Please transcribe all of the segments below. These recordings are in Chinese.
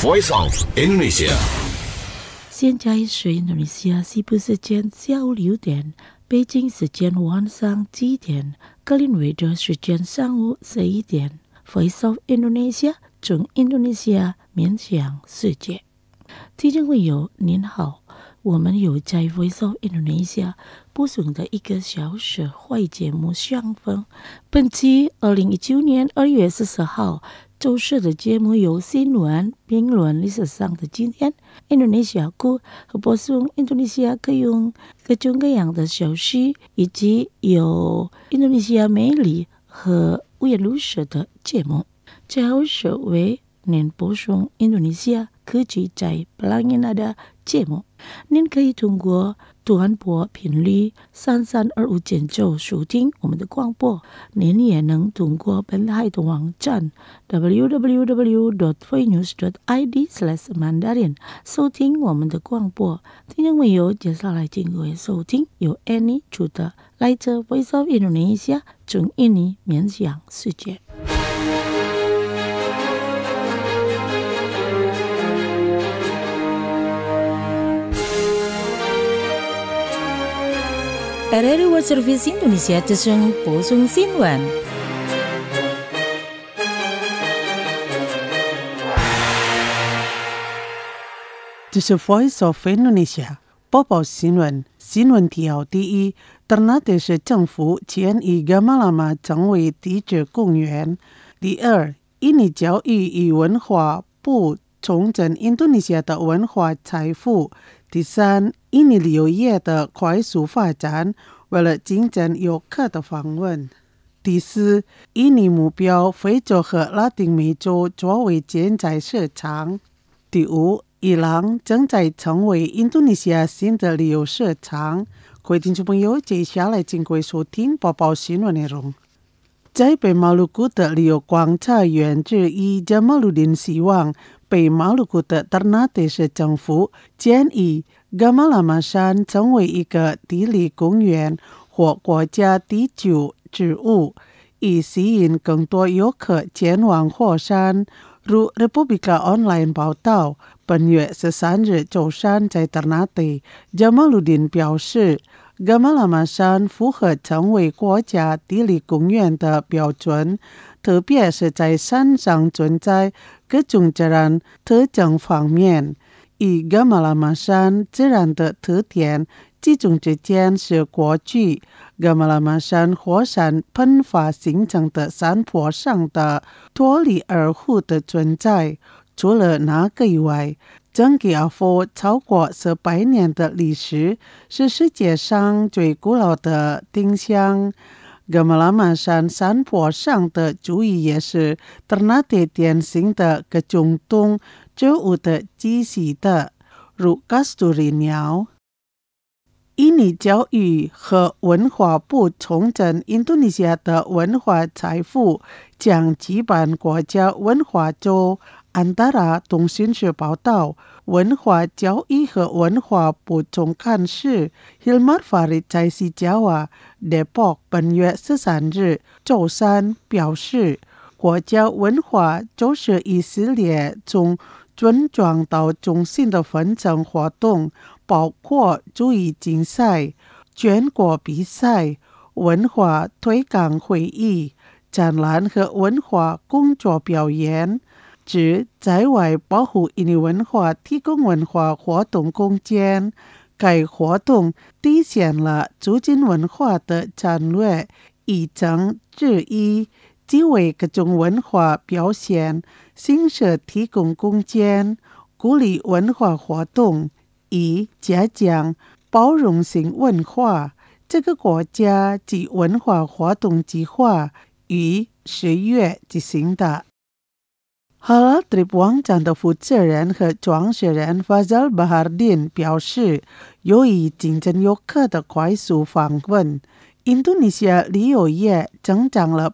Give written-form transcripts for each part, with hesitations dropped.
Voice of Indonesia。 现在是印度尼西亚西部时间下午6点，北京时间晚上7点，格林威治时间上午11点。Voice of Indonesia 从印度尼西亚面向世界。听众朋友您好，我们有在 Voice of Indonesia 播送的1个小时华语节目相逢。本期2019年2月14号周四的节目有新闻、评论、历史上的今天、印度尼西亚歌和播送印度尼西亚各种各样的消息，以及有印度尼西亚美丽和五颜六色的节目。最后是为您播送印度尼西亚科技在Pelangina的节目。您可以通过短波频率3325减轴收听我们的广播。您也能通过本台的网站 www.voinews.id/mandarin 收听我们的广播。听众朋友，接下来请各位收听由 Annie 主的来自 Voice of Indonesia 从印尼面向世界。RRI World Service Indonesia 之声播送新闻。 这是 Voice of Indonesia 播报新闻。新闻提要：第一，Ternate市政府建议噶玛拉玛成为地质公园。第二，印尼教育与文化部重整印度尼西亚的文化财富。第三，印尼旅游业的快速发展，为了竞争游客的访问。第四，印尼目标非洲和拉丁美洲作为潜在市场。第五，伊朗正在成为印度尼西亚新的旅游市场。各位听众朋友，接下来请各位收听播报新闻内容。在北马鲁古的旅游观察员之一加马鲁丁希望北马鲁古的Ternate市政府建议噶玛拉玛山成为一个地理公园或国家地质植物，以吸引更多游客前往火山。如 Republika Online 报道，本月13日周三在 Ternate， 加马鲁丁表示，噶玛拉玛山符合成为国家地理公园的标准，特别是在山上存在各种自然特征方面。以噶玛拉玛山自然的特点，其中之间是过去噶玛拉玛山火山喷发形成的山坡上的脱离而湖的存在。除了那个以外，整个阿佛超过400年的历史，是世界上最古老的丁香。噶玛拉玛山山坡上的主意也是 Ternate 典型的各种动植物的栖息地，如kasturi鸟。印尼教育和文化部重整印度尼西亚的文化财富，将举办国家文化周。Antara 通讯社报道，文化教育和文化部总干事 Hilmar Farid 在西加瓦 Depok 本月13日周三表示，国家文化就是一系列从村庄到中心的分层活动，包括主义竞赛、全国比赛、文化推广会议、展览和文化工作表演，指在外保护印尼文化提供文化活动空间。该活动体现了促进文化的战略议程之一，即为各种文化表现形式提供空间，鼓励文化活动，以加强包容性文化。这个国家及文化活动计划于10月执行的。Halal Trip 网站的负责人和创始人 Fazal Bahardin 表示，由于竞争游客的快速访问，印度尼西亚旅游业增长了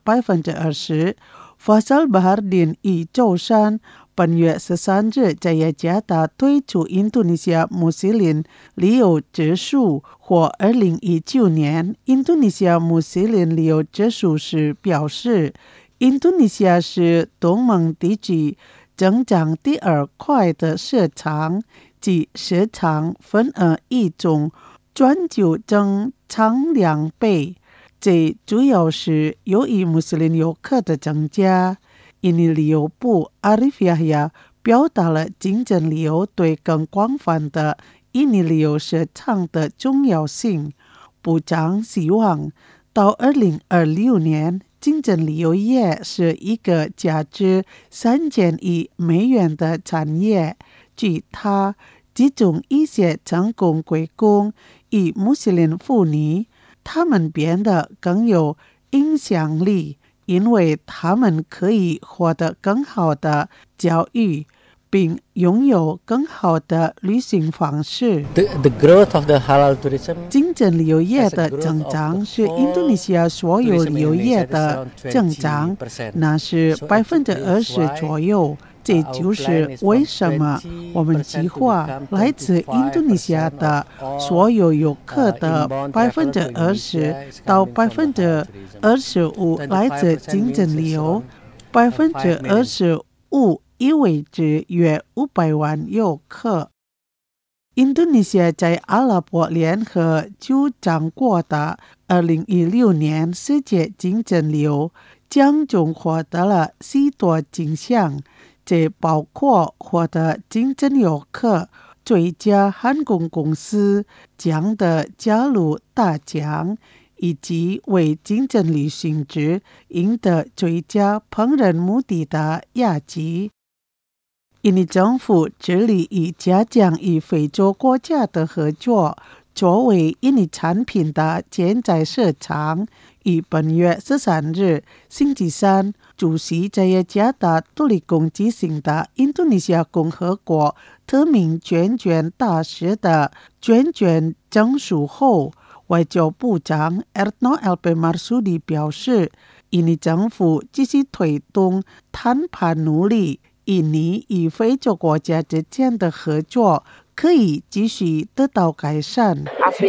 20%。Fazal Bahardin 于周三本月13日在雅加达推出印度尼西亚穆斯林旅游指数，或2019年印度尼西亚穆斯林旅游指数时表示，印度尼西亚是东盟地区增长第二快的市场，即市场份额一种全球增长2倍。这主要是由于穆斯林游客的增加。印尼旅游部阿里菲亚表达了经济旅游对更广泛的印尼旅游市场的重要性。部长希望到2026年，经济旅游业是一个价值3000亿美元的产业。据他，其中一些成功归功于穆斯林妇女，他们变得更有影响力，因为他们可以获得更好的教育，并拥有更好的旅行方式。 The growth of the halal tourism 经济旅游业的增长是印度尼西亚所有旅游业的增长，那是20%左右。这就是为什么我们计划来自印度尼西亚的所有游客的20%到25%来自经济旅游，25%意味着约500万游客。印度尼西亚在阿拉伯联合主掌过的2016年世界经济旅游奖中获得了许多奖项，这包括获得经济游客最佳航空公司奖的加入大奖，以及为经济旅行者赢得最佳烹饪目的的亚绩。印尼政府致力于加强与非洲国家的合作，作为印尼产品的潜在市场。于本月13日星期三主席在雅加达独立公举行的印度尼西亚共和国特命全权大使的全权证书后，外交部长 Retno LP Marsudi 表示，印尼政府继续推动谈判努力，印尼与非洲国家之间的合作可以继续得到改善。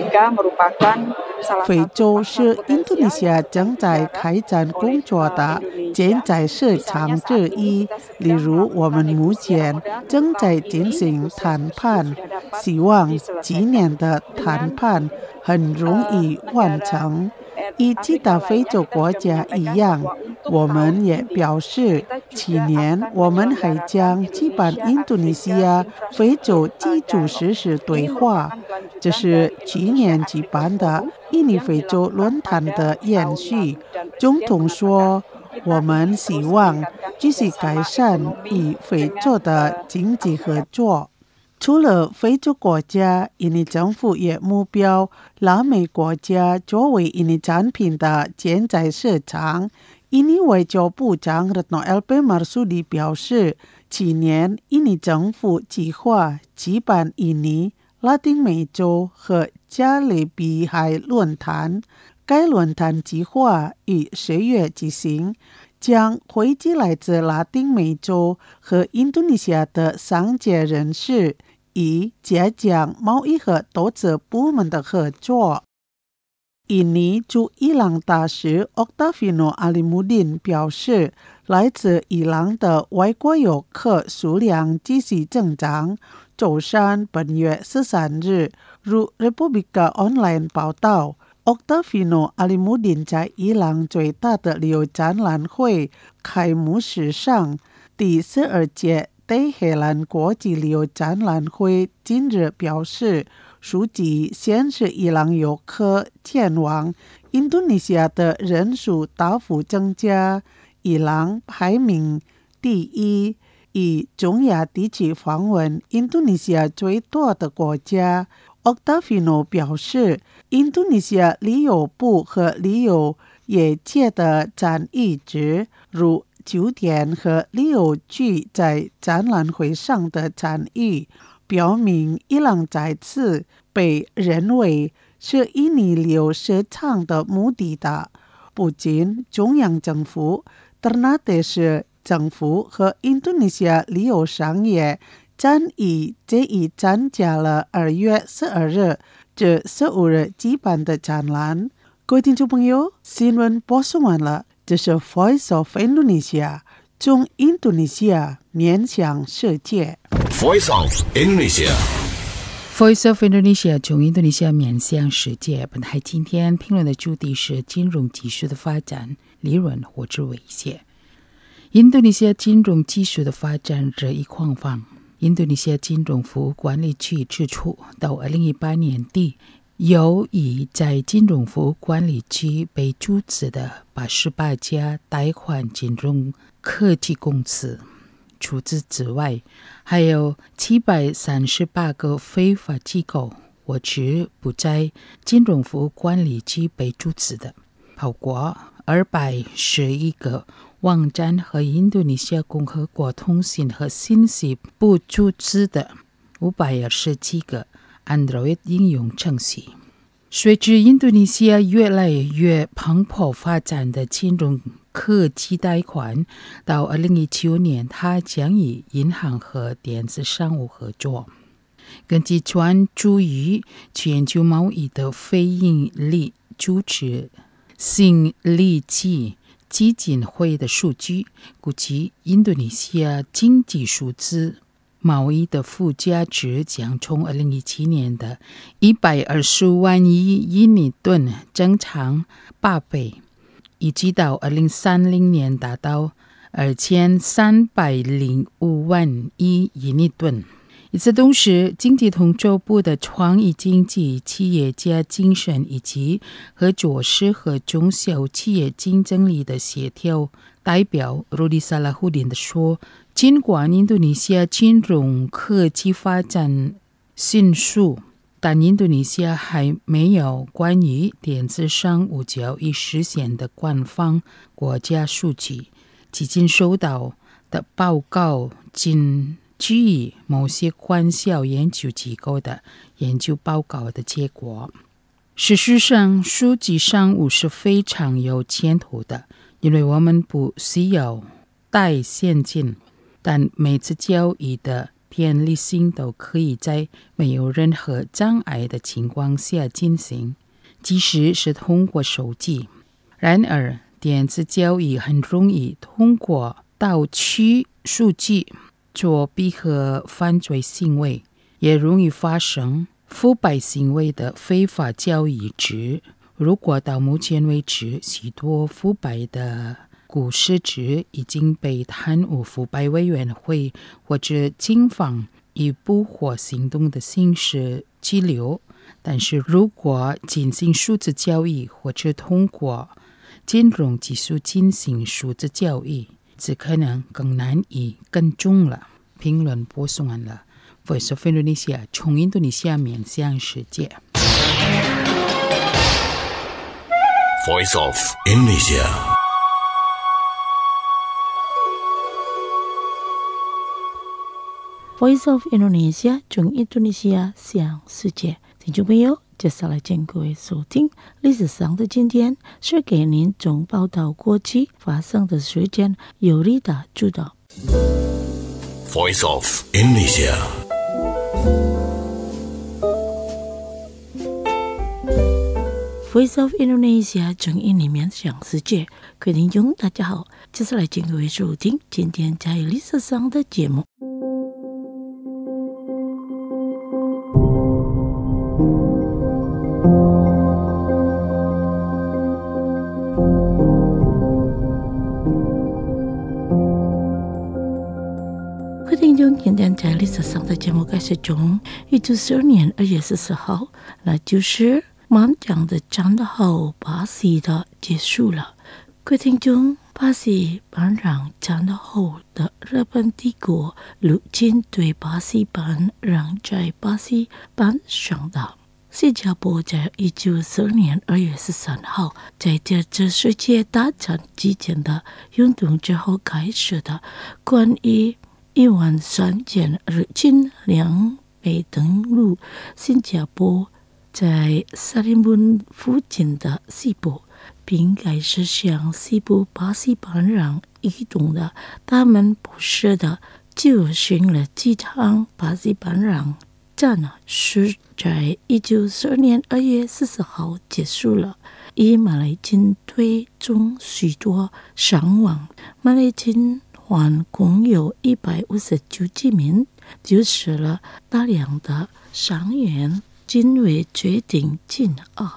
非洲是印度尼西亚正在开展工作的潜在市场之一，例如我们目前正在进行谈判，希望今年的谈判很容易完成。与其他非洲国家一样，我们也表示，去年我们还将举办印度尼西亚非洲基础设施对话，这是去年举办的印尼非洲论坛的延续。总统说，我们希望继续改善与非洲的经济合作。除了非洲国家，印尼政府也目标拉美国家作为印尼产品的潜在市场。印尼外交部长 Retno LP Marsudi 表示，去年印尼政府计划举办印尼、拉丁美洲和加勒比海论坛。该论坛计划于10月举行，将汇集来自拉丁美洲和印度尼西亚的商界人士，以加强贸易和投资部门的合作。印尼驻伊朗大使 Oktavino Alimuddin 表示，来自伊朗的外国游客数量继续增长。周三本月13日，如 Republika Online 报道，Oktavino Alimuddin 在伊朗最大的旅游展览会开幕式上，第12届德黑兰国际旅游展览会今日表示，数据显示伊朗游客前往印度尼西亚的人数大幅增加，伊朗排名第一，以中亚地区访问印度尼西亚最多的国家。Oktavino 表示，印度尼西亚旅游部和旅游业界的赞誉值，如酒店和旅游局在展览会上的参与，表明伊朗再次被认为是印尼旅游市场的目的地。不仅中央政府、ternate 市政府和印度尼西亚旅游商业参与这一参加了2月12日至15日举办的展览。各位听众朋友，新闻播送完了，这是 Voice of Indonesia 从印度尼西亚面向世界。 Voice of Indonesia。 Voice of Indonesia 从印度尼西亚面向世界。本台今天评论的主题是金融技术的发展，利润或者威胁。印度尼西亚金融技术的发展日益广泛。印度尼西亚金融服务管理局指出，到2018年底，有已在金融服务管理局被注资的88家贷款金融科技公司。除此之外，还有738个非法机构或者不在金融服务管理局被注资的，包括211个网站和印度尼西亚共和国通信和信息部注资的527个 Android 应用程序。随着印度尼西亚越来越蓬勃发展的金融科技贷款，到2019年，它将与银行和电子商务合作。根据专注于全球贸易的非营利组织新利基基金会的数据，估计印度尼西亚经济数字贸易的附加值将从2017年的125万亿印尼盾增长8倍，以及到2030年达到2305万亿印尼盾。与此同时，经济统筹部的创意经济企业家精神以及合作社和中小企业竞争力的协调代表Rudy Salahuddin说，尽管印度尼西亚金融科技发展迅速，但印度尼西亚还没有关于电子商务交易实现的官方国家数据。基金收到的报告仅基于某些官校研究机构的研究报告的结果。事实上，数据商务是非常有前途的，因为我们不需要带现金，但每次交易的便利性都可以在没有任何障碍的情况下进行，即使是通过手机。然而，电子交易很容易通过盗取数据作弊和犯罪行为，也容易发生腐败行为的非法交易值。如果到目前为止，许多腐败的股市值已经被贪污腐败委员会或者警方以捕获行动的形式拘留，但是如果进行数字交易或者通过金融技术进行数字交易，则可能更难以跟踪了。评论播送完了。Voice of Indonesia 从印度尼西亚面向世界。 Voice of Indonesia。 Voice of Indonesia 从印度尼西亚向世界。听众朋友，接下来请各位收听历史上的今天，是给您从报道过去发生的事件有力的主导。 Voice of Indonesia。 Voice of Indonesia 从印尼面向世界。各位听众大家好，接下来请各位收听今天在历史上的节目。听众今天在历史上的节目开始中，1942年2月14号，那就是满江的战斗后巴西的结束了。各位听众，巴西班让战斗后的日本帝国入侵对巴西班让在巴西班上的。新加坡在1942年2月13号，在第二次世界大战之前的运动之后开始的关于13000日军两被登陆新加坡在萨利门附近的西部，并开始向西部巴西班让移动的。他们不时的进行了几场巴西班让战，是在1942年2月14号结束了。以马来军队中许多伤亡，马来军环共有159居民，就使了大量的伤员，因为决定进澳。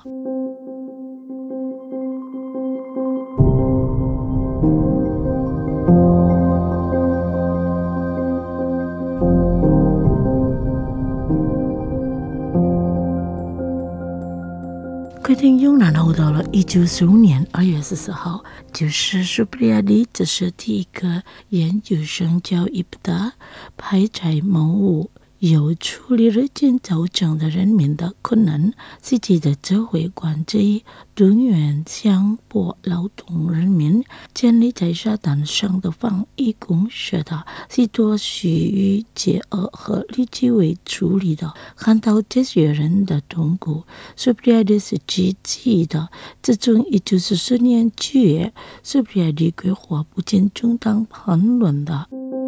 快艇用然后到了1915年2月14号，就是苏布利亚里，这是第一个研究生叫伊布达，派在某物有处理日渐造成的人民的困难，实际的社会关系动员强迫劳动人民建立在沙滩上的防疫公社的，是多属于饥饿和立即为处理的。看到这些人的痛苦，苏布利亚里是积极的。自从1944年9月，苏布利亚里规划不见正当谈论的。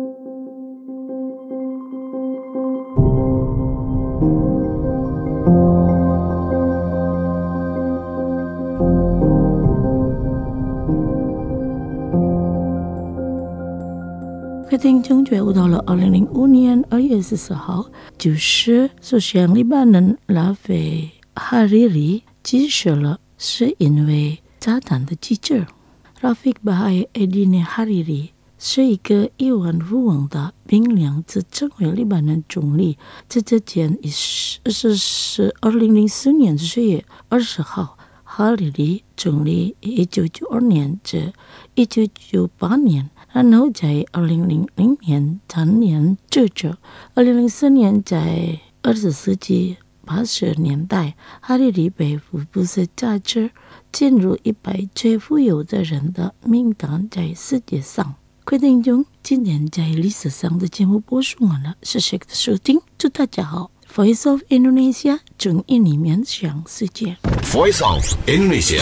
快艇中觉悟到了2005年2月14号，就是首相黎巴嫩拉菲哈里里去世了，是因为炸弹的机制。拉菲巴海埃迪内哈里里是一个亿万富翁的兵两次成为黎巴嫩总理。这之前是2004年4月20号，哈里里总理1992年至1998年，然后在2000年担任执政。2004年在20世纪80年代，哈里里被福布斯杂志进入100最富有的人的名单，在世界上。快艇中今天在历史上的节目播送完了，谢谢的收听，祝大家好。Voice of Indonesia 正印里面向世界。 Voice of Indonesia。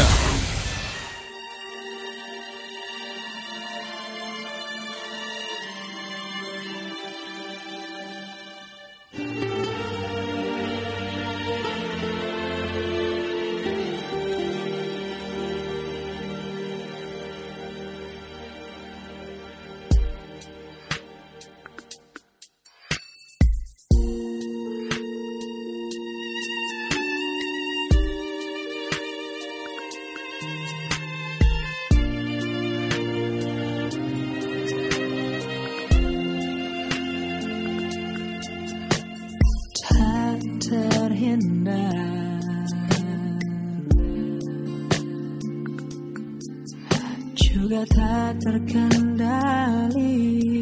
Juga tak terkendali,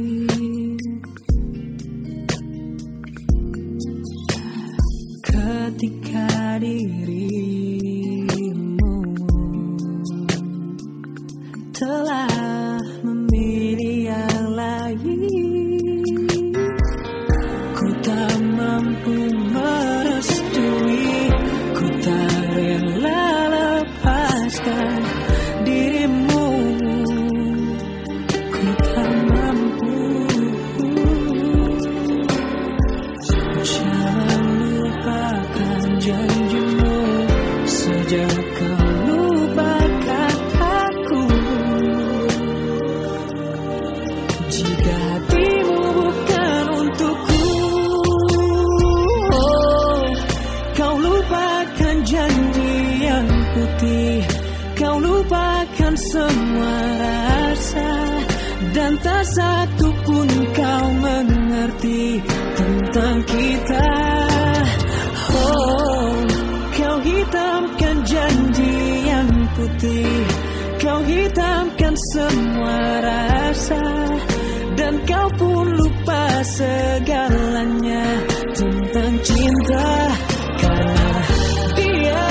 ketika dirimu telah memilih yang lain. Ku tak mampu merestui, ku tak rela lepaskan dirimu. Kau lupakan semua rasa, dan tak satu pun kau mengerti tentang kita. Oh, kau hitamkan janji yang putih, kau hitamkan semua rasa, dan kau pun lupa segalanya tentang cinta. Karena dia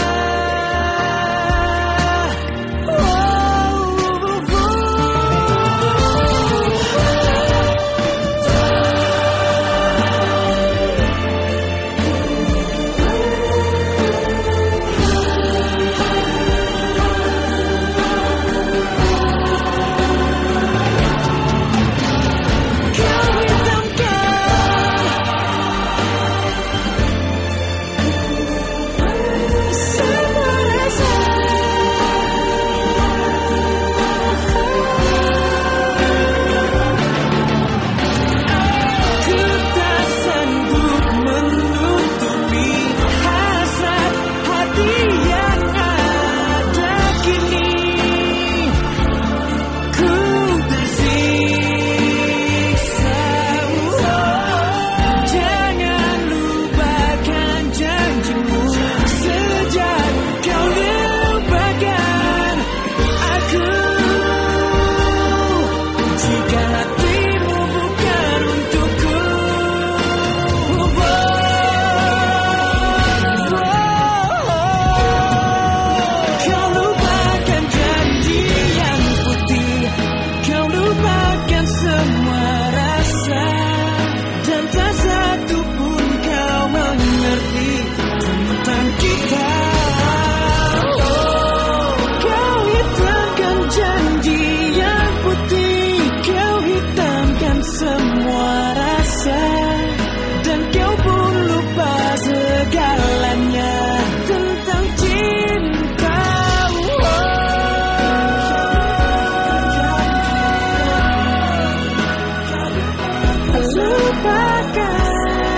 lupakan.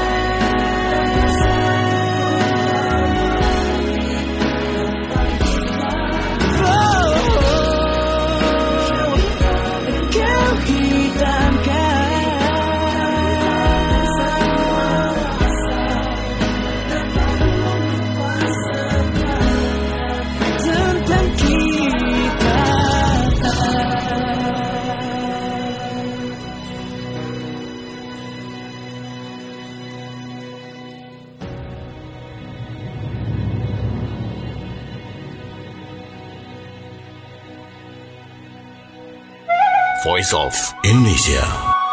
Voice of Indonesia.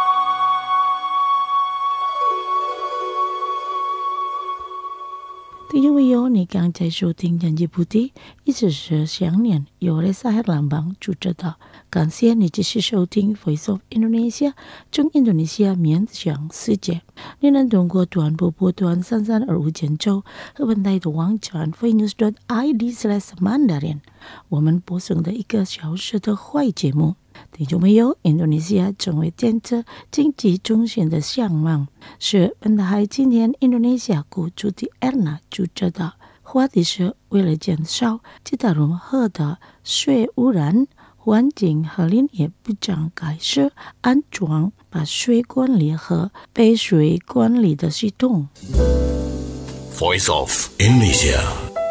听众朋友，你刚才收听《人际不低》，一直是想念有了沙海蓝邦主持的。感谢你继续收听 Voice of Indonesia 中印度尼西亚面向世界。你能通过短波波段3325减州和本台的网站 voinews.id/Mandarin， 我们播送的1个小时的会节目。听众朋友，印度尼西亚成为电子经济中心的向往，是本台今天印度尼西亚国主席 Erna 主持的。话题是为了减少吉达融合的水污染，环境和林业部长开始安装把水管理和备水管理的系统。 Voice of Indonesia.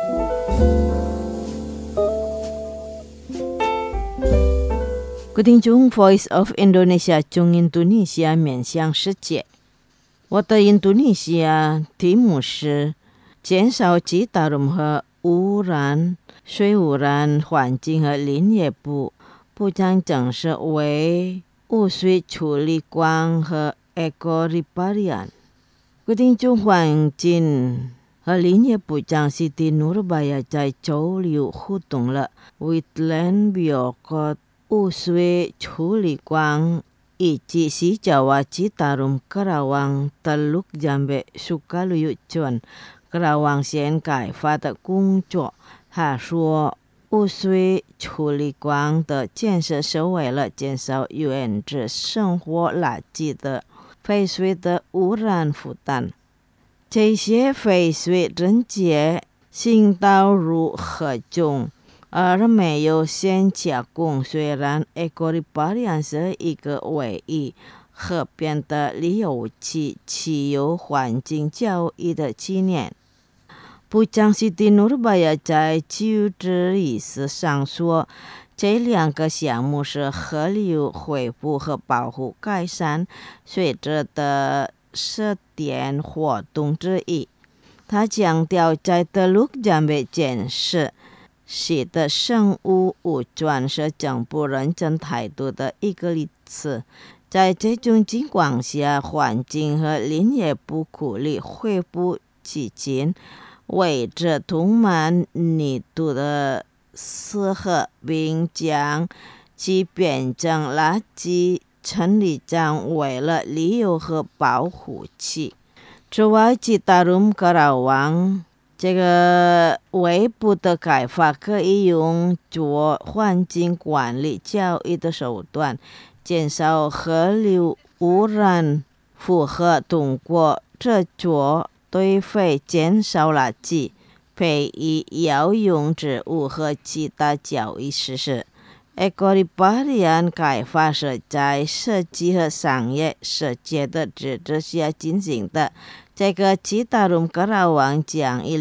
各位听众 Voice of Indonesia 中印度尼西亚面向世界。我的印度尼西亚题目是减少吉达融合污染、水污染、环境和林业部部长正是为污水处理管和 Eco-Riparian。各位听众，环境和林业部长 Siti Nurbaya 在周六互动了 Wetland Biokot 污水处理管以及西爪哇吉达融Kerawang Teluk Jambe Sukaluyu John Kerawang县改发的工作。他说，污水处理管的建设是为了减少原址生活垃圾的废水的污染负担。这些废水直接倾倒入河中，而没有先加工。虽然 Eco-Riparian 是一个唯一河边的离油器汽油环境教育的纪念。部长 Siti Nurbaya 在就职仪式上说，这2个项目是河流恢复和保护改善水质的试点活动之一。他强调，在Teluk Jambe建设系的生物污转是政府认真态度的一个例子。在这种情况下，环境和林业部鼓励恢复基金，围着充满泥土的死河，并将其变成垃圾处理站，为了利用和保护其。此外，吉达融Kerawang这个微部的改发可以用作环境管理教育的手段，减少河流污染负荷，通过制作堆肥、减少垃圾、培育药用植物和其他教育实施。Eco-Riparian 改发是在设计和商业世界的支持下进行的。这个吉达融Kerawang将于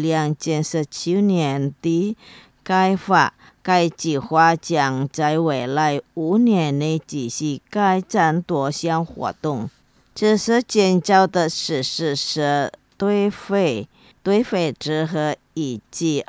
2017年底开发，该计划将在未来5年内继续开展多项活动。这是建造的实施是堆肥质和以及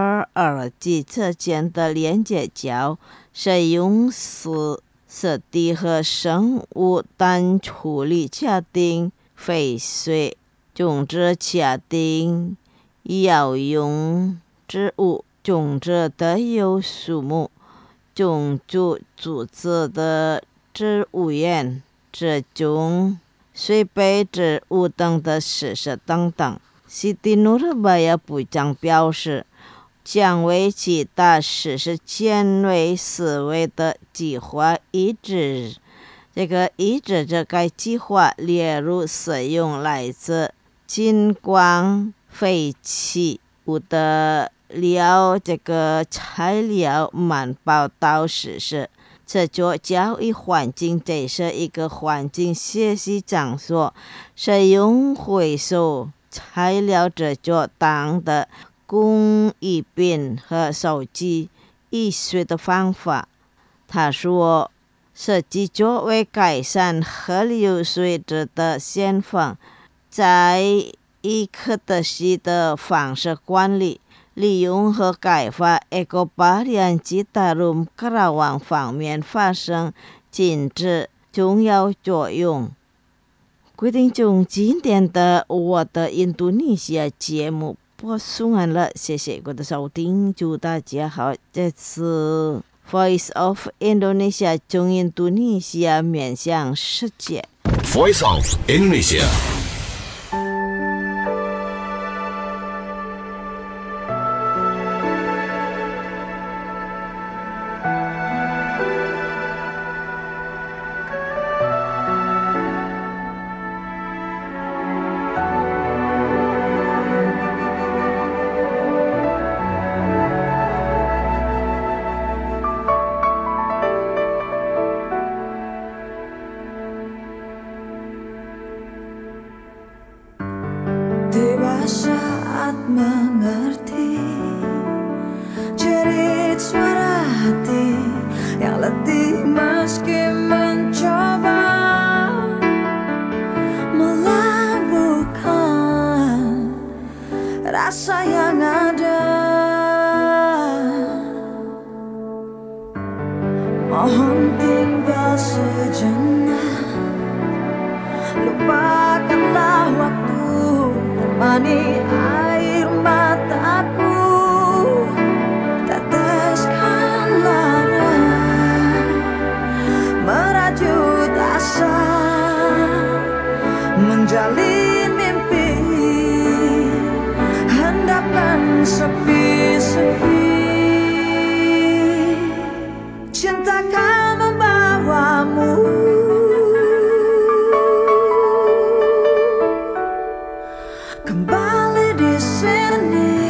2级之间的连接桥，使用湿地和生物氮处理确定废水，种植确定药用植物，种植特有树木，种族组织的植物园，这种水培植物等的实施等等。Siti Nurbaya 部长表示，将为其他实施前卫思维的计划一直这个一直这该计划列入使用来自金光废弃物的这个材料满报道实施。这座教育环境这是一个环境学习场所，使用回收材料制作当的工艺品和手机艺术的方法。他说，设计作为改善河流水质的现况，在以可持续的方式管理、利用和开发180吉达鲁克拉网方面发生进展重要作用。规定中今天的我的印度尼西亚节目播送完了，谢谢各位的收听，祝大家好。这次 Voice of Indonesia 中印度尼西亚面向世界。 Voice of Indonesia. Tiba saat mengerti jerit suara hati yang letih meski mencoba melabuhkan rasa yang ada. Mohon tinggal sejenak, lupakanlah waktu, temani air mataku, teteskan lara, merajut asa, menjalin mimpi, hendapkan sepi-sepi. Cinta akan membawamu kembali di sini,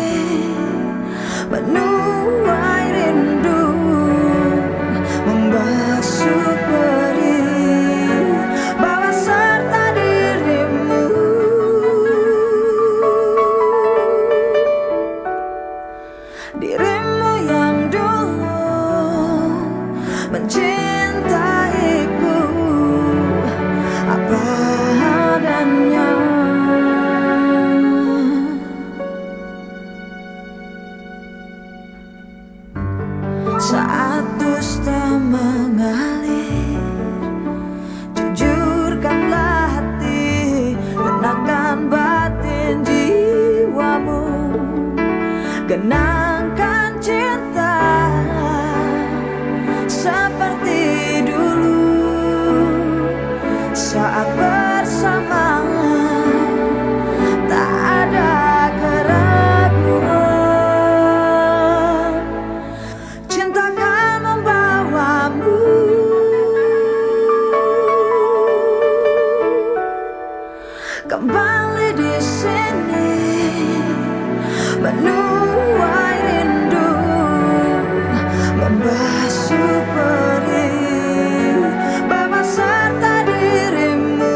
menuai rindu, membasuh perih, bawa serta dirimu. Dirimu yang dulu mencintaiku apa adanya. Saat dusta mengalir, jujurkanlah hati, tenangkan batin jiwamu, kenangkan cinta seperti dulu. Saat bersama tak ada keraguan, cinta akan membawamu kembali di sini, menuai rindu, membasuh perih, bawa serta dirimu.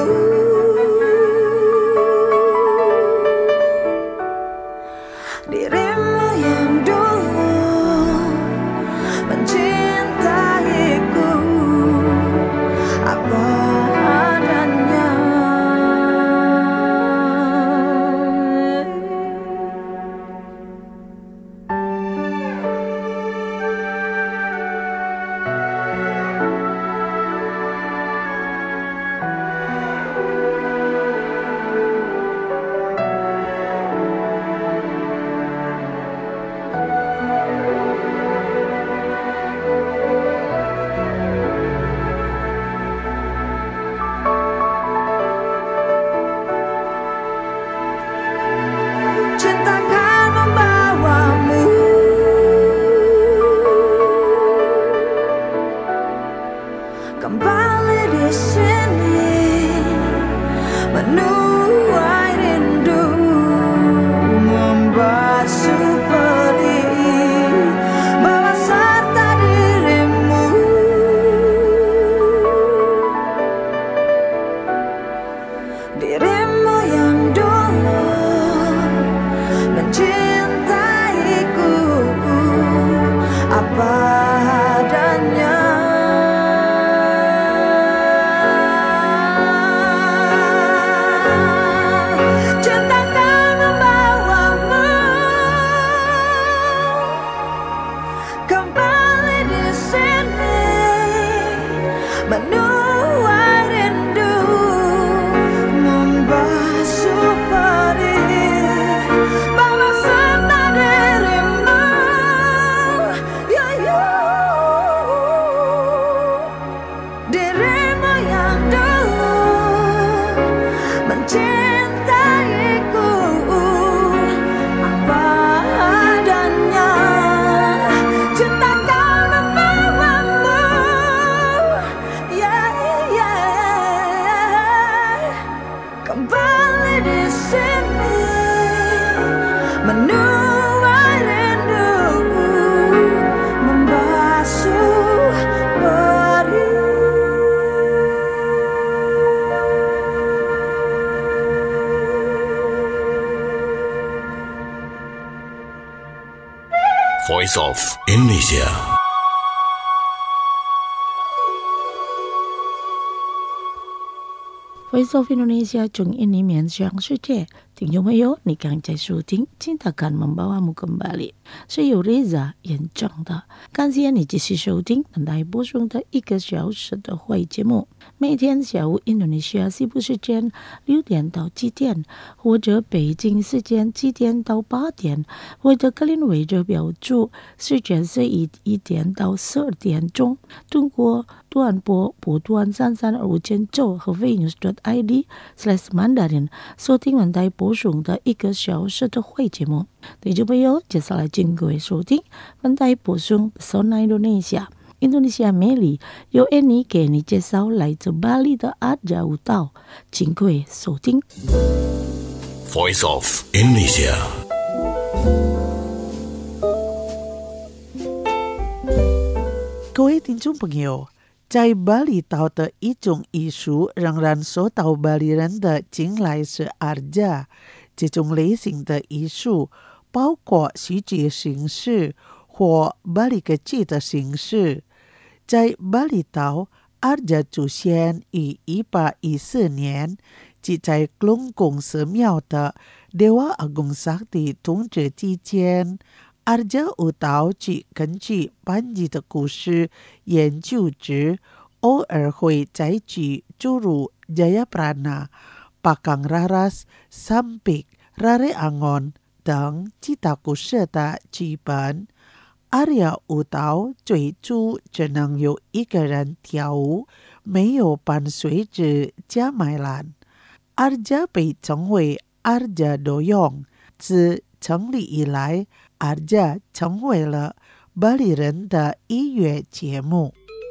Dirimu yang dulu mencintaiku apa adanya. menuai rindu membasuh pedih bawa serta dirimu. Dirimu yang dulu mencintaiku apa adanya. Cintakan membawamu kembali di sini menuai rindu membasuh pedih bawa serta dirimu. Ya, ya. Dirimu yang dulu mencintaiku apa adanya. Cintakan membawamu, ya, ya. Kembali di sini menuai rindu membasuh pedih. Voice of Indonesia. Voice of Indonesia 中印尼面向世界，听众朋友，你刚在收听《Cintakan Membawamu Kembali》，是由 Reza 演唱的。感谢你继续收听等待播送的1个小时的会节目，每天下午印度尼西亚西部时间6点到7点，或者北京时间7点到8点，或者格林威治标注时间是1点到12点钟，通过短波波段3325和 venus.id/Mandarin 收听等待播送的1个小时的会节目。听众朋友，接下来请各位收听等待播送 Pesona Indonesia。印度尼西亚魅力由 Annie 给你介绍来自巴黎的Arja舞蹈，请各位收听。 Voice of Indonesia. 各位听众朋友，在巴厘岛的一种艺术仍然受到巴黎人的青睐是 Arja。这种类型的艺术包括戏剧形式或巴黎歌剧的形式。在巴厘岛 ，Arja 出现于1814年，即在龙宫寺庙的 Dewa Agung Sakti 统治期间。Arja 舞蹈剧根据本地的故事研究之，偶尔会采取诸如 Jayaprana、Pakang Raras、Sampik、Rare Angon 等其他故事的剧本。Arya 舞蹈最初只能有一个人跳舞，没有伴随着加麦兰。Arja 被称为 Arja Doyong， 自成立以来，Arja 成为了巴黎人的音乐节目。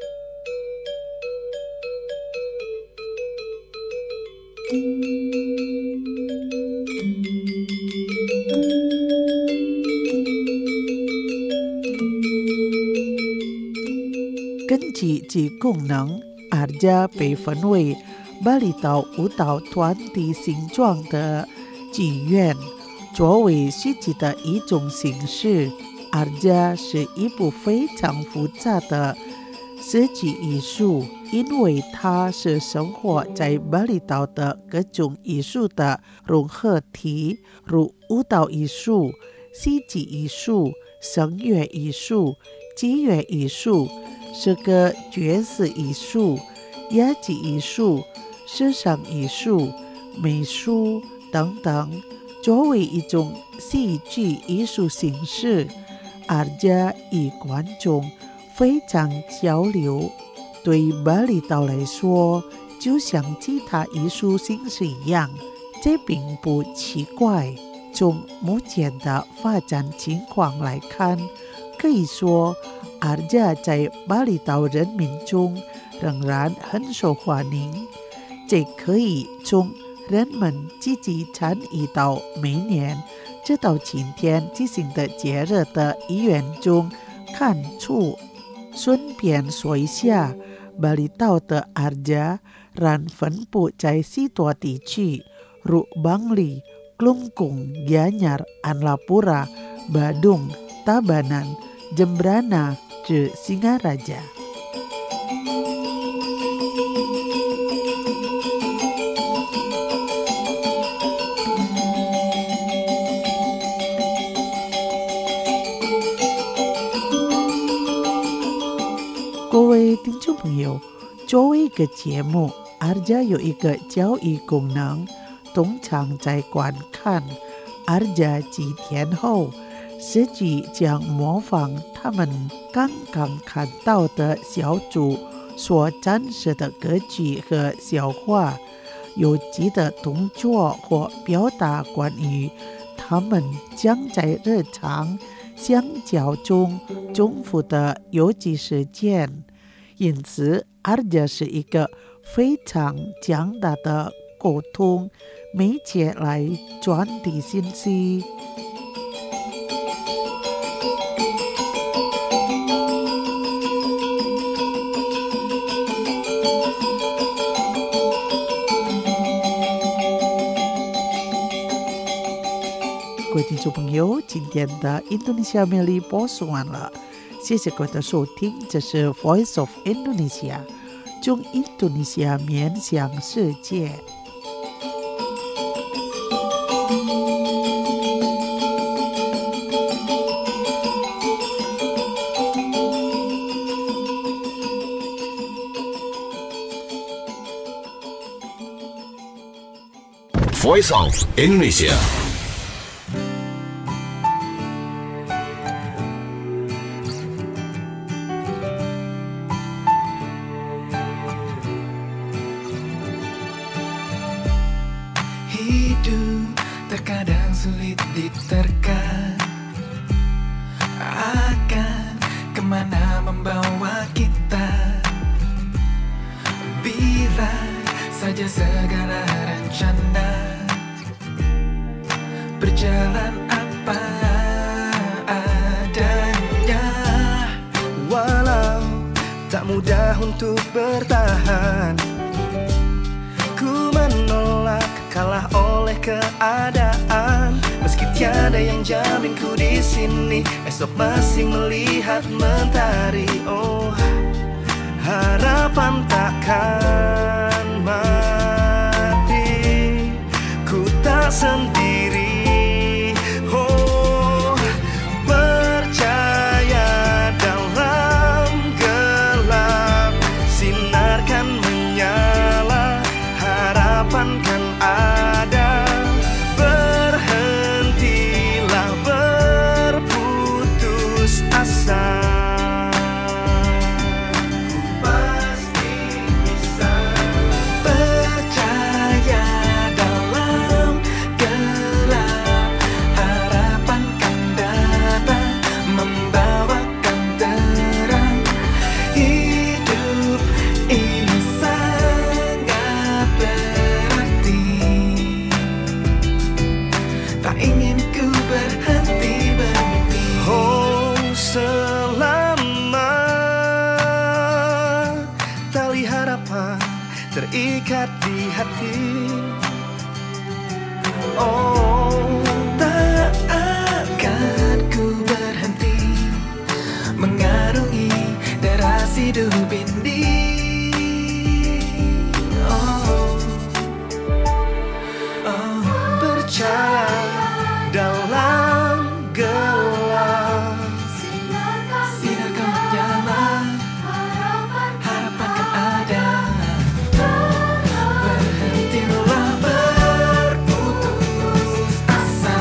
根据其功能， Arja 被分为巴厘岛舞蹈团体形状的剧院。作为戏剧的一种形式， Arja 是一部非常复杂的设计艺术，因为它是生活在巴厘岛的各种艺术的融合体，如舞蹈艺术、戏剧艺术、声乐艺术、器乐艺术、诗歌爵士艺术、哑剧艺术、时尚艺术、美术等等。作为一种戏剧艺术形式， Arja 与观众非常交流。对巴厘岛来说，就像其他艺术形式一样，这并不奇怪。从目前的发展情况来看，可以说 Arja 在巴厘岛人民中仍然很受欢迎。这可以从人们积极参与到每年这到今天进行的节日的意愿中看出。顺便说一下，巴厘岛的 Arja 仍分布在许多地区，如 Bangli, Klungkung, Gianyar, Anlapura, Badung, Tabanan, Jembrana 至 Singaraja。各位听众朋友，作为一个节目， Arja 有一个教育功能，通常在观看 Arja 几天后，实际将模仿他们刚刚看到的小组所展示的歌曲和笑话，有机的动作或表达关于他们将在日常相交中重复的有机事件。因此 Arja 是一个非常强大的沟通媒介来传递信息。各位听众朋友，今天的印度尼西亚魅力播送完了，谢谢各位的收听，这是 Voice of Indonesia， 从印度尼西亚面向世界。 Voice of Indonesia。 Hidup terkadang sulit diterka, akan kemana membawa kita, bila saja segala rencana berjalan apa adanya. Walau tak mudah untuk bertahan, ku menolak kalah oleh keadaan. Meski tiada yang jamin ku di sini, esok masih melihat mentari. Oh, harapan takkan mati, ku tak sendiri. Oh, percaya dalam gelap, sinar kan menyala, harapan kan ada. Berhentilah berputus asa, pasti bisa. Percaya dalam gelap, harapan kan datang, membawakan terang. Hidup ini sangat berarti, tak ingin ku berhenti bermimpi. Oh, selama tali harapan terikat di hati, oh, tak akan ku berhenti mengarungi deras hidup ini. Oh, oh, percaya dalam gelap, sinar kan menyala, harapan kan ada. Berhentilah berputus asa,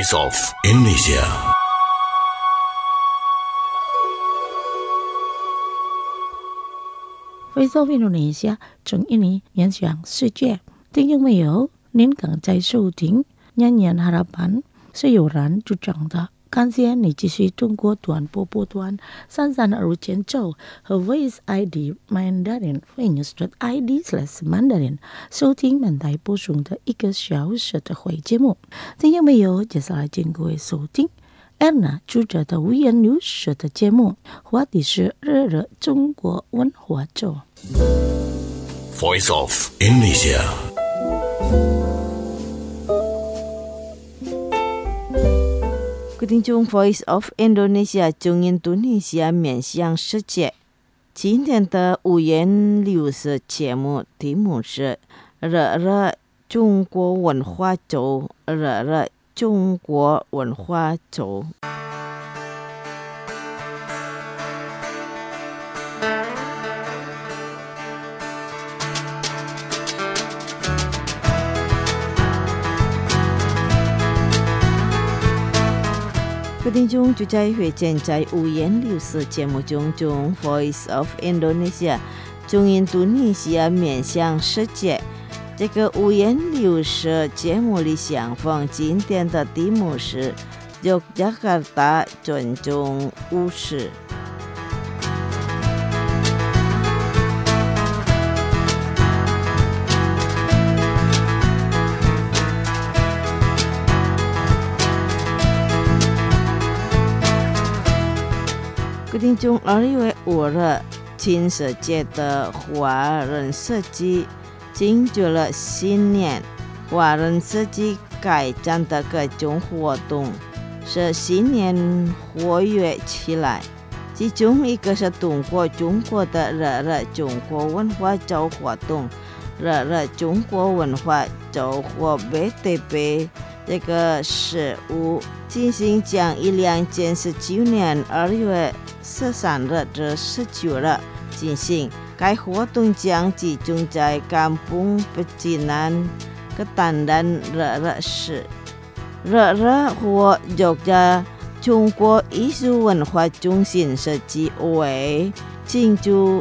Voice of Indonesia. Voice of Indonesia 从印尼面向世界，听众朋友，您刚在收听nyanyian harapan Sayuran 主唱的。感谢你继续通过短波波段3325前奏和 Voice ID Mandarin Phoenix.ID/Mandarin 收听本台播送的1个小时的会节目。听众朋友，接下来请各位收听 Anna 主持的五言六舌的节目，话题是热热中国文化周。 Voice of Indonesia. Quý聽眾 Voice of Indonesia 中印度尼西亚面向世界。今天的五言六舌节目题目是热热中国文化周，热热中国文化周。各位聽眾就在會見在五言六舌節目中 Voice of Indonesia 中印度尼西亞面向世界。這個五言六舌節目裡相逢，今天的題目是 Yogyakarta 尊重巫師。听众2月5日，新世界的华人设计庆祝了新年。华人设计开展的各种活动，使新年活跃起来。其中一个是通过中国的热热中国文化周活动，热热中国文化周或 BTP 这个事务进行将2019年2月13日至19日进行。该活动将集中在Kampung Pecinan Ketandan 热热市。热热或Jogja 中国艺术文化中心设计为庆祝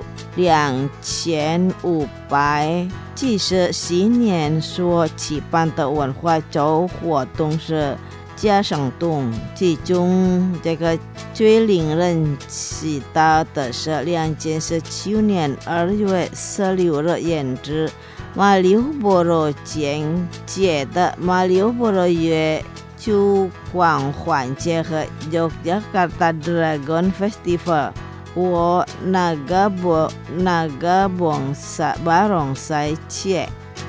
2500祭祀新年所举办的文化周活动是加上动，其中这个最令人期待的是2019年2月16日演至马六波罗节的马六波罗月烛光环节和 Yogyakarta Dragon Festival 或 Naga Barongsai 节。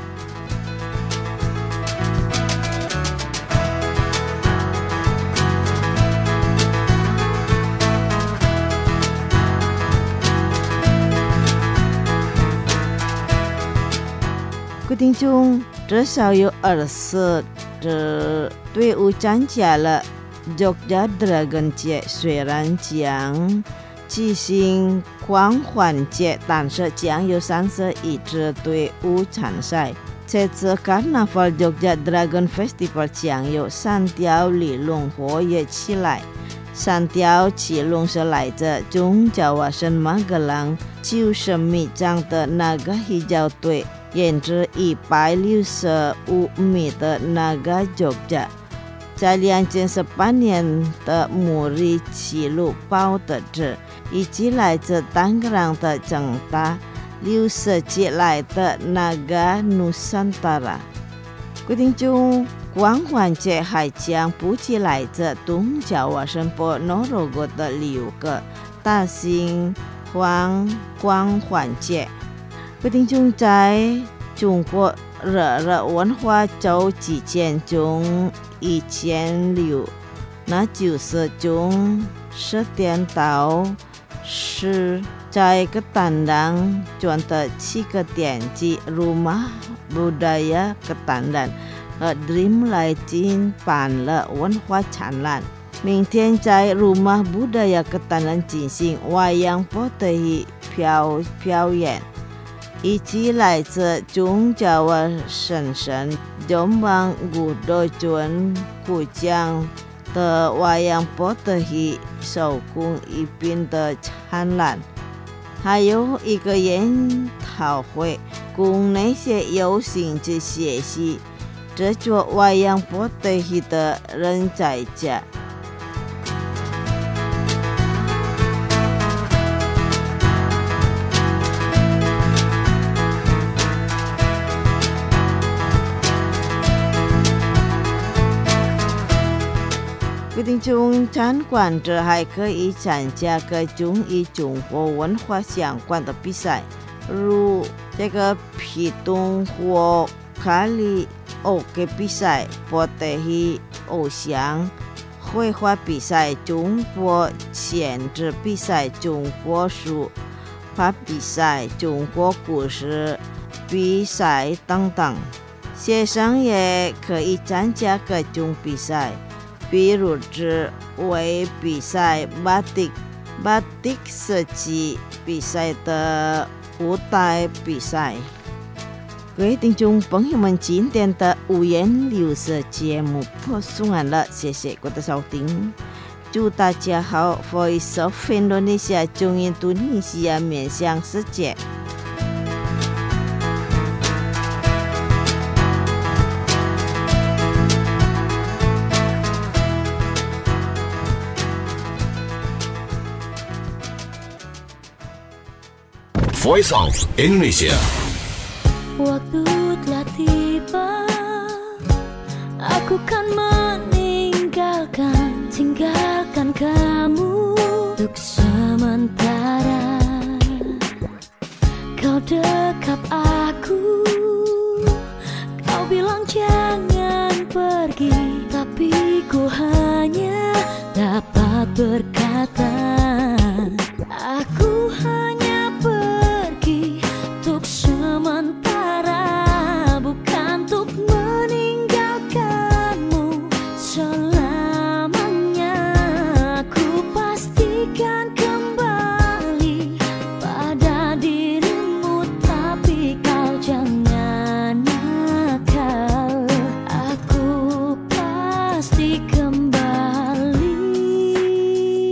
各听众至少有20支队伍参加了 Jogja Dragon 节，虽然将举行狂欢节，但是将有31支队伍参赛。这次 Carnaval Jogja Dragon Festival 将有3条理龙活跃起来。3条骑龙是来自中Jawa省Magelang90米长的Naga Hijau队，沿至165米的Naga Jogja。在2018年的Muri骑路报得知，以及来自丹格朗的正大60级来的Naga Nusantara。各位听众，狂欢节还将布置来自东Jawa省Ponorogo的6个大型狂欢节。各位听众，在中国热热文化周期间中1006，那就是从10点到10，在Ketandan转的7个点及 Rumah Budaya Ketandan 和 Dreamlight 办了文化展览。明天在 Rumah Budaya Ketandan 进行wayang potehi 表演。 以及来自宗教的神圣愿望五对准古将的外洋波的戏手工一边的灿烂。还有一个研讨会，供那些有兴趣学习制作外洋波的戏的人在家。各位听众参观者还可以参加各种与中国文化相关的比赛，如这个皮动或卡里奥的比赛、波德戏偶像绘画比赛、中国限制比赛、中国书法比赛、中国故事比赛等等。学生也可以参加各种比赛，比如指挥比赛、巴蒂设计比赛的舞台比赛。各位听众朋友们，今天的五颜六色节目播送完了，谢谢各位的收听，祝大家好 Voice of Indonesia 中印度尼西亚面向世界。 Voice of Indonesia. Waktu telah tiba, aku kan tinggalkan kamu untuk sementara. Kau dekap aku, kau bilang jangan pergi, tapi ku hanya dapat berkata, aku hanya pergi untuk sementara, bukan untuk meninggalkanmu selamanya. Aku pastikan kembali pada dirimu, tapi kau jangan nakal. Aku pasti kembali.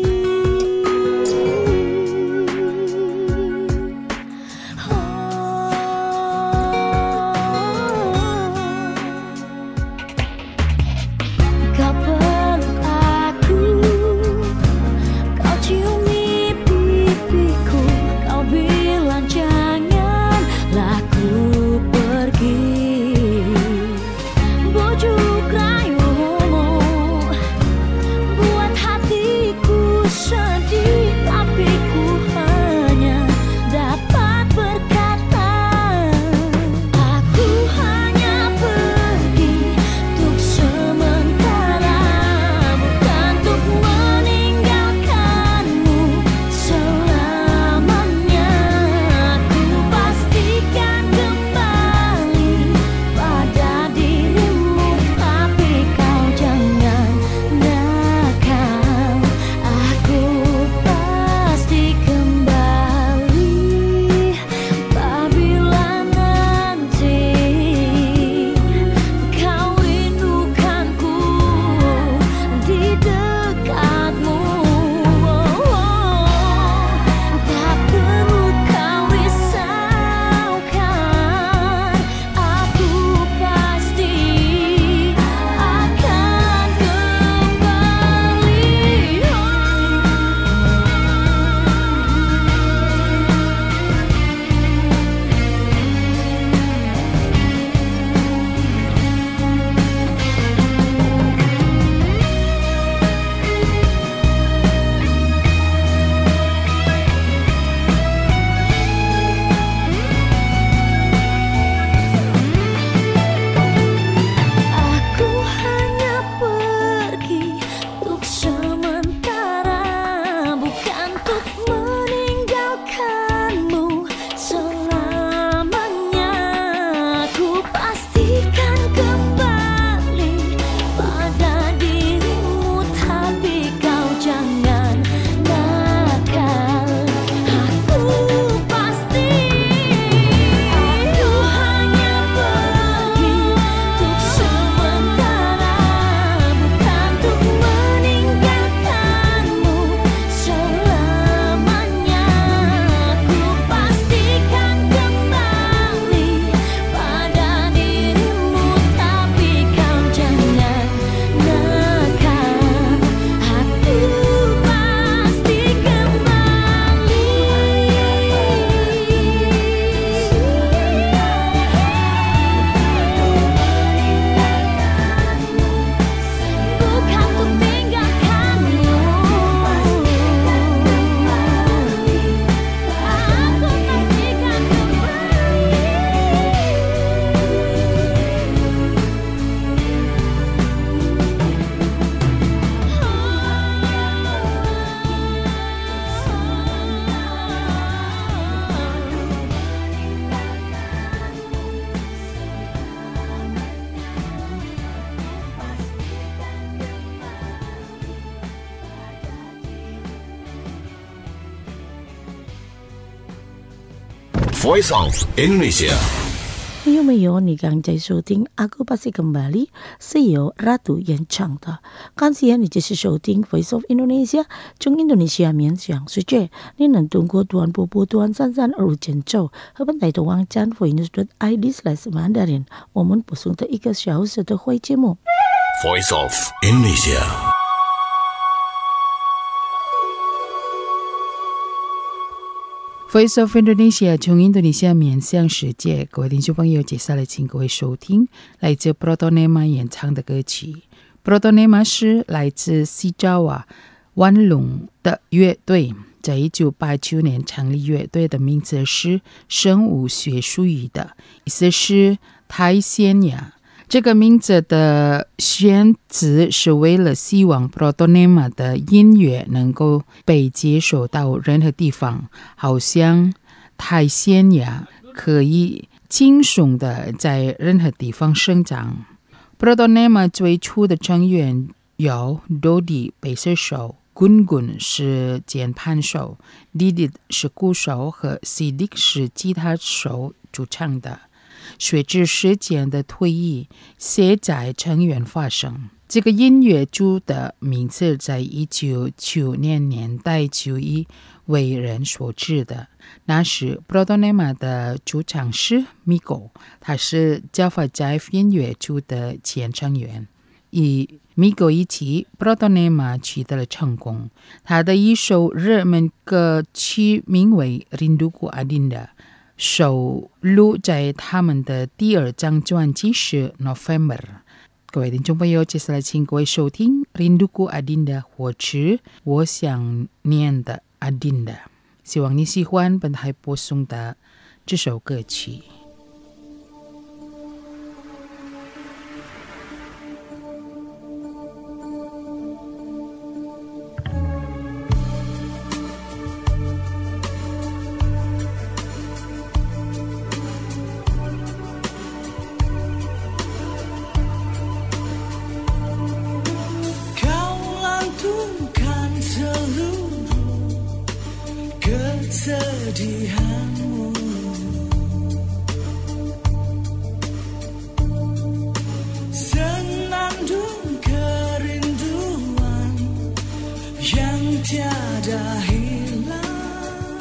Voice of Indonesia. 朋友们有你刚在收听 Aku Pasti Kembali 是由 Ratu 演唱的。感谢你继续收听 Voice of Indonesia 中印度尼西亚面向世界。你能通过短波波段3325减奏和本台的网站 voice.id/Mandarin 我们播送的1个小时的会节目。 Voice of Indonesia. Voice of Indonesia 从印度尼西亚面向世界，各位听众朋友，接下来请各位收听来自 Protonema 演唱的歌曲。Protonema 是来自西爪哇万隆的乐队，在1989年成立乐队的名字是生物学术语的，意思是苔藓呀。这个名字的选择是为了希望 Protonema 的音乐能够被接受到任何地方，好像苔藓呀可以轻松的在任何地方生长。Protonema 最初的成员有 Dodi 贝斯手、Gun 是键盘手、Didit 是鼓手和 Sidik 是吉他手组成的。随着时间的推移，现在成员发生。这个音乐组的名字在1990年代就已为人所知的。那时 Protonema 的主唱是 Miko， 他是 Java Jive 音乐组的前成员。与 Miko 一起 Protonema 取得了成功。他的一首热门歌曲名为 Rinduku Adinda，收录在他们的第2张专辑是 November。 各位听众朋友，接下来请各位收听 Rinduku Adinda 或是我想念的 Adinda。 希望你喜欢本台播送的这首歌曲。 kesedihanmu, senandung kerinduan yang tiada hilang,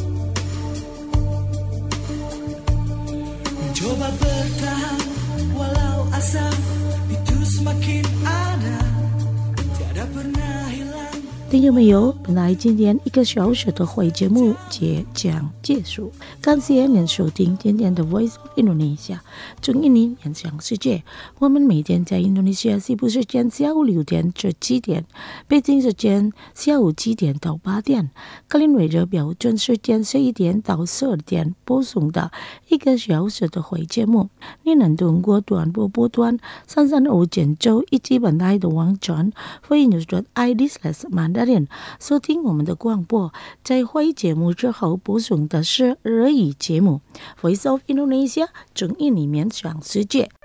mencoba bertahan walau asa itu semakin ada, tiada pernah hilang。 听众朋友，本来今天1个小时的会节目即将结束，感谢您收听今天的 Voice of Indonesia 中印尼面向世界。我们每天在印度尼西亚西部时间下午6点至7点，北京时间下午7点到8点，格林威治标准时间11点到12点播送的1个小时的会节目。你能通过短波波段335减轴以及本台的网站 voice.id/Mandarin收听我们的广播。在会节目之后播送的是日语节目 Voice of Indonesia 中印尼面向世界。